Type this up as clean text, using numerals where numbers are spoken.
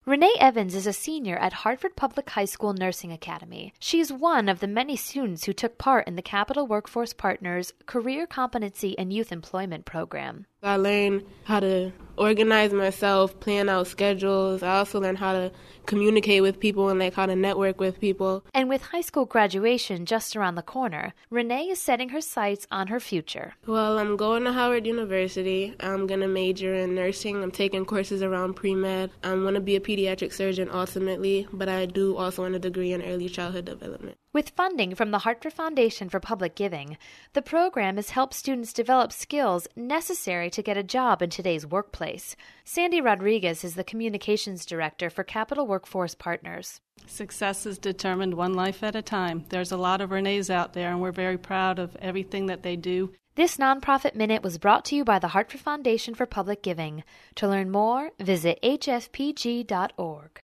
Renee Evans is a senior at Hartford Public High School Nursing Academy. She is one of the many students who took part in the Capital Workforce Partners Career Competency and Youth Employment Program. I learned how to organize myself, plan out schedules. I also learned how to communicate with people and how to network with people. And with high school graduation just around the corner, Renee is setting her sights on her future. Well, I'm going to Howard University. I'm going to major in nursing. I'm taking courses around pre-med. I want to be a pediatric surgeon ultimately, but I do also want a degree in early childhood development. With funding from the Hartford Foundation for Public Giving, the program has helped students develop skills necessary to get a job in today's workplace. Sandy Rodriguez is the Communications Director for Capital Workforce Partners. Success is determined one life at a time. There's a lot of Renees out there, and we're very proud of everything that they do. This Nonprofit Minute was brought to you by the Hartford Foundation for Public Giving. To learn more, visit hfpg.org.